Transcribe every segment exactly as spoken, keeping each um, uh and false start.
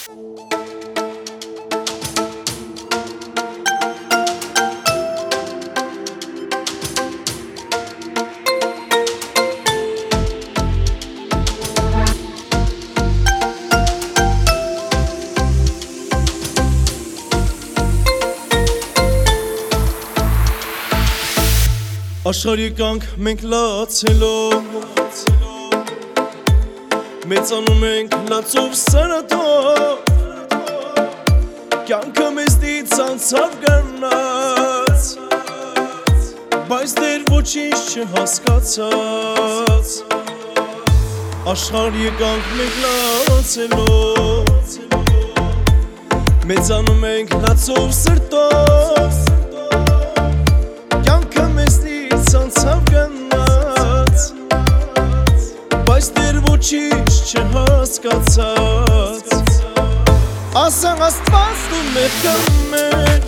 Աշխարհի կանք մենք լացելով մեծանում ենք լացով սրտով կյանքը մեզնից անցավ գնաց բայց դեռ ոչինչ չհասկացած Աշխարհի կանք մենք լացելով մեծանում ենք լացով սրտով Անցավ գնաց Բայց դեռ ոչինչ չհասկացած Ասան Աստված դու մեղքը մեր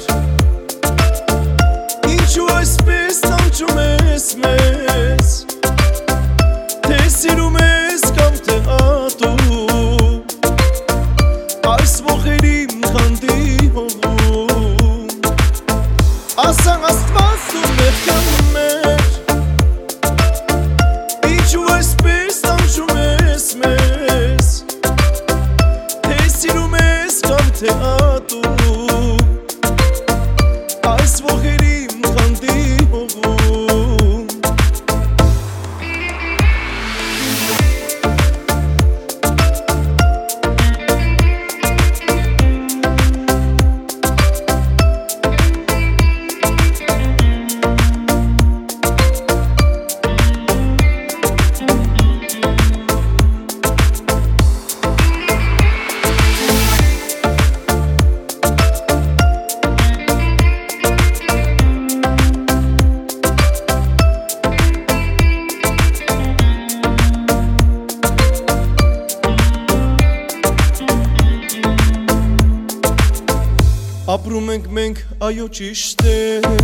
Ինչու այսպես տանջում ես մեզ Թե սիրում ես կամ թե ատում Այս ողերի իմ խանդի հողում Ասան Աստված դու մեղքը մեր Թե ատում Այս ողերի իմ խանդի հողում Ապրում ենք մենք այո ճիշտ է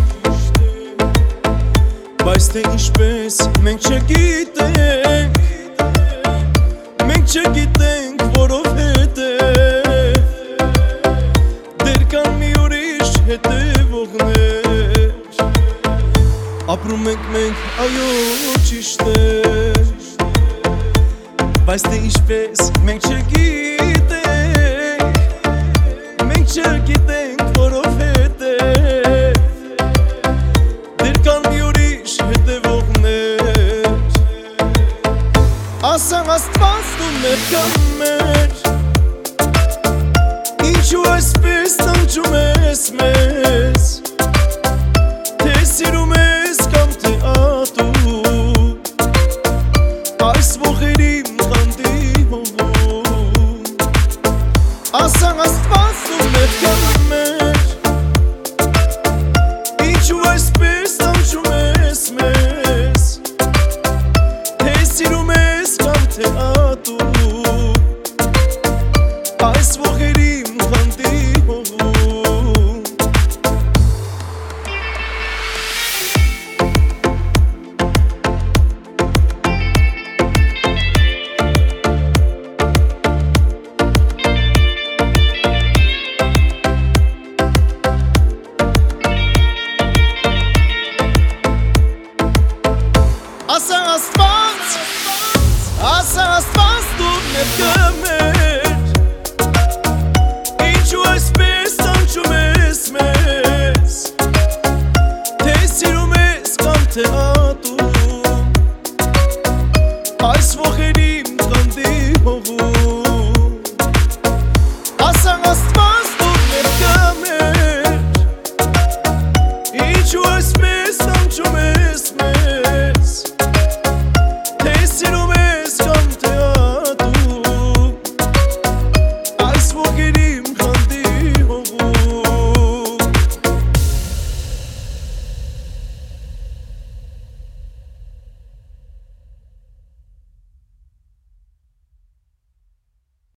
Բայց թե ինչպես մենք չգիտենք Մենք չգիտենք որովհետև Դեռ կան մի ուրիշ հետևողներ Ապրում ենք մենք այո ճիշտ է Բայց թե ինչպես մենք չգիտենք Մենք չգիտենք որովհետև Դեռ կան մի ուրիշ հետևողներ Ասան Աստված դու մեղքը մեր Ինչու այսպես տանջում ես մեզ